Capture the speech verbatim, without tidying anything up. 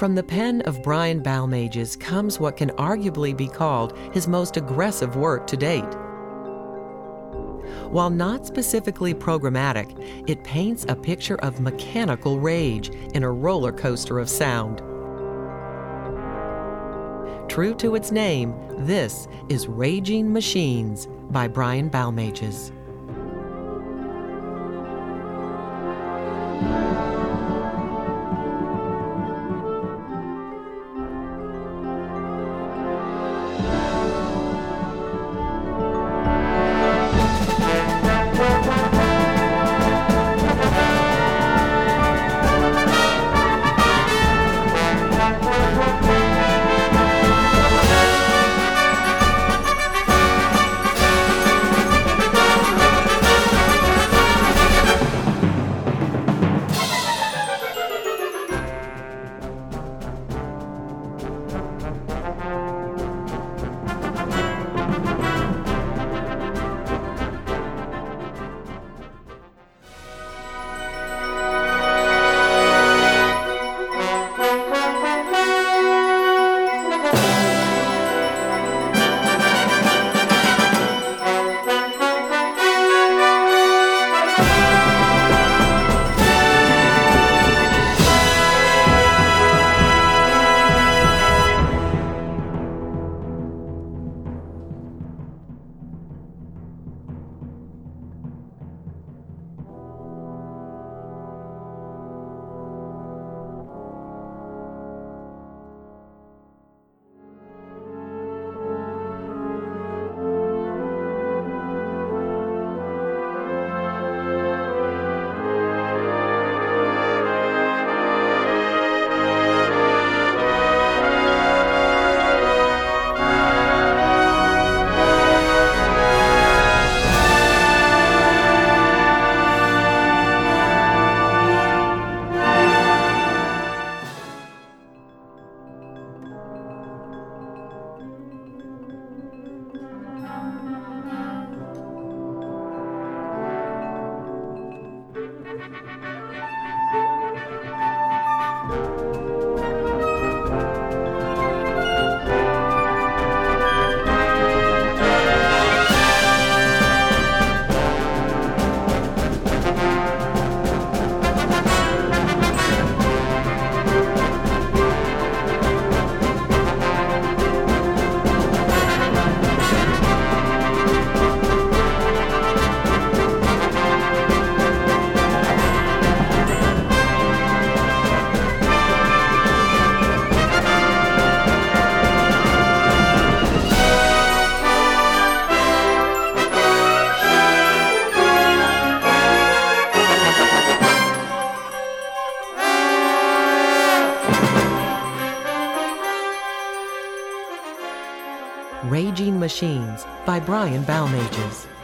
From the pen of Brian Balmages comes what can arguably be called his most aggressive work to date. While not specifically programmatic, it paints a picture of mechanical rage in a roller coaster of sound. True to its name, this is Raging Machines by Brian Balmages. Raging Machines by Brian Balmages.